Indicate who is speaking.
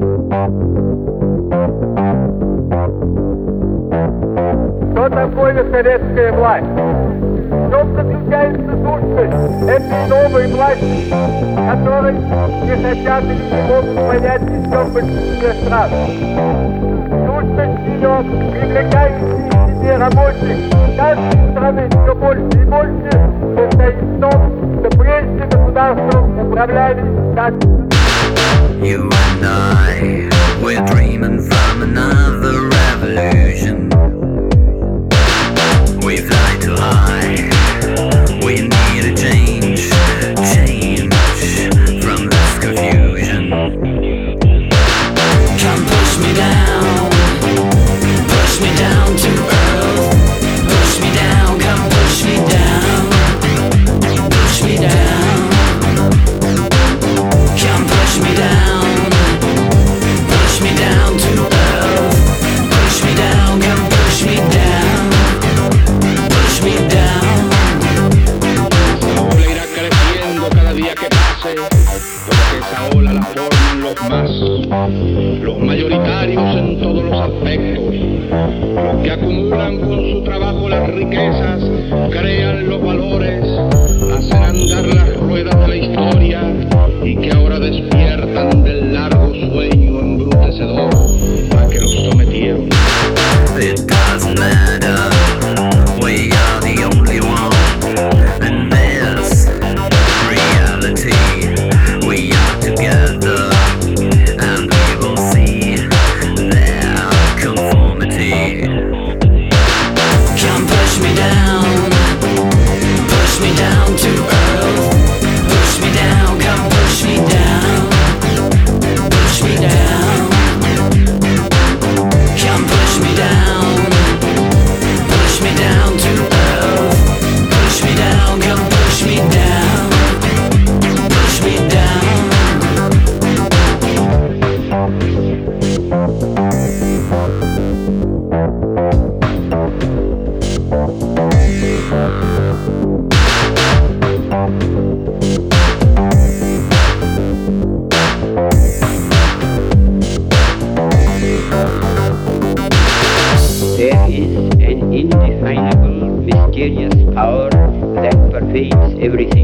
Speaker 1: Что такое советская власть? В чем заключается сущность этой новой власти, которой не хотят или не могут понять еще в большинстве стран? Сущность ее, привлекающая к себе рабочих каждой страны все больше и больше, состоит в том, что прежде государством управляли как...
Speaker 2: You and I, we're dreaming from another revolution. We fly too high, we need a change, change from this confusion. Come push me down to earth, push me down, come push me down, push me down. Come push me down to earth, push me down, come push me down, push me down.
Speaker 3: Esa ola irá creciendo cada día que pase, porque esa ola la forman los mayoritarios en todos los aspectos, los que acumulan con su trabajo las riquezas, crean los valores, hacen andar las ruedas de la historia y que ahora despiertan del largo sueño embrutecedor a que los sometieron.
Speaker 2: It doesn't matter, we are the only one in this reality. We are together and we will see their conformity. Come push me down to earth, push me down, come push me down, push me down. Come push me down to earth, push me down, come push me down, push me down.
Speaker 4: There is an indefinable, mysterious power that pervades everything.